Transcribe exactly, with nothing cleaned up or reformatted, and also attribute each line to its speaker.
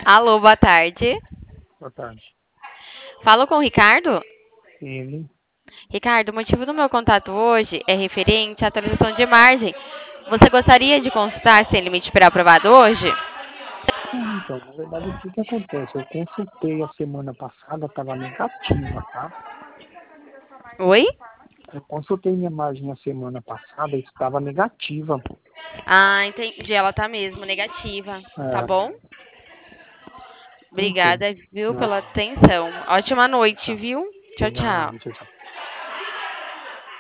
Speaker 1: Alô, boa tarde.
Speaker 2: Boa tarde.
Speaker 1: Falo com o Ricardo?
Speaker 2: Ele.
Speaker 1: Ricardo, o motivo do meu contato hoje é referente à atualização de margem. Você gostaria de consultar sem limite pré-aprovado hoje?
Speaker 2: Ah, então, na verdade, o que que acontece? Eu consultei a semana passada, estava negativa, tá?
Speaker 1: Oi?
Speaker 2: Eu consultei minha margem a semana passada e estava negativa.
Speaker 1: Ah, entendi. Ela tá mesmo negativa. Tá
Speaker 2: É,
Speaker 1: bom?
Speaker 2: ok.
Speaker 1: Obrigada, viu,
Speaker 2: Não,
Speaker 1: pela atenção. Ótima noite,
Speaker 2: tá.
Speaker 1: viu?
Speaker 2: De
Speaker 1: Tchau,
Speaker 2: nada,
Speaker 1: tchau.
Speaker 2: tchau, tchau.